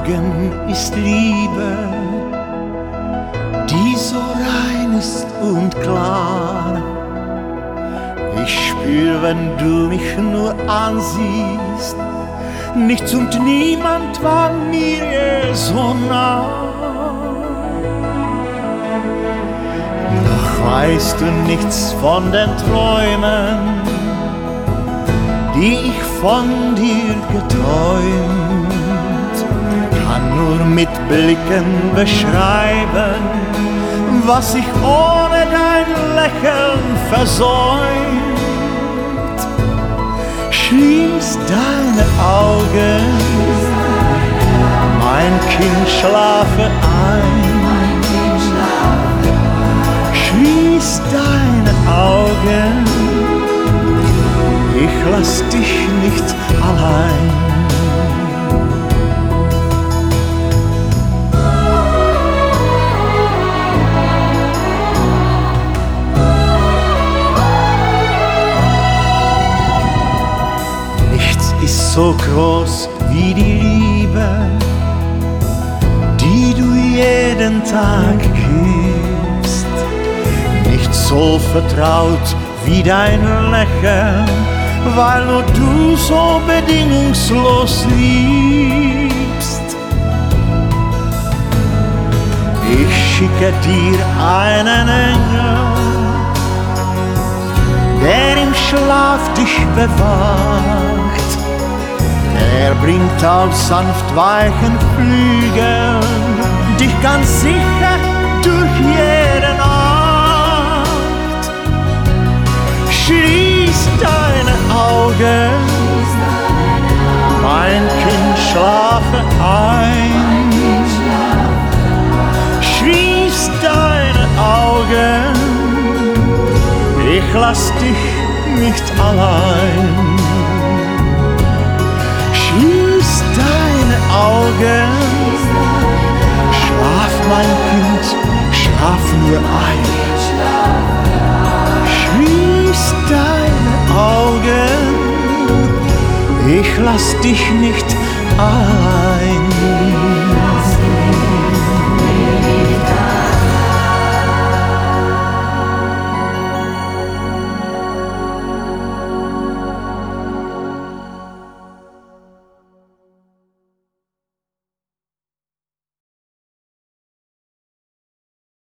Augen ist Liebe, die so rein ist und klar. Ich spür, wenn du mich nur ansiehst, nichts und niemand war mir so nah. Doch weißt du nichts von den Träumen, die ich von dir geträumt, kann nur mit Blicken beschreiben, was ich ohne dein Lächeln versäumt. Schließ deine Augen, mein Kind, schlafe ein. Schließ deine Augen, ich lass dich nicht allein. Nichts ist so groß wie die Liebe, die du jeden Tag gibst. Nichts so vertraut wie dein Lächeln, weil nur du so bedingungslos liebst. Ich schicke dir einen Engel, der im Schlaf dich bewacht. Er bringt auf sanft weichen Flügeln dich ganz sicher durch jede Nacht. Schließ deine Augen, mein Kind, schlafe ein. Schließ deine Augen, ich lass dich nicht allein. Schließ deine Augen, schlaf mein Kind, schlaf nur ein. Schließ deine Augen, ich lass dich nicht allein.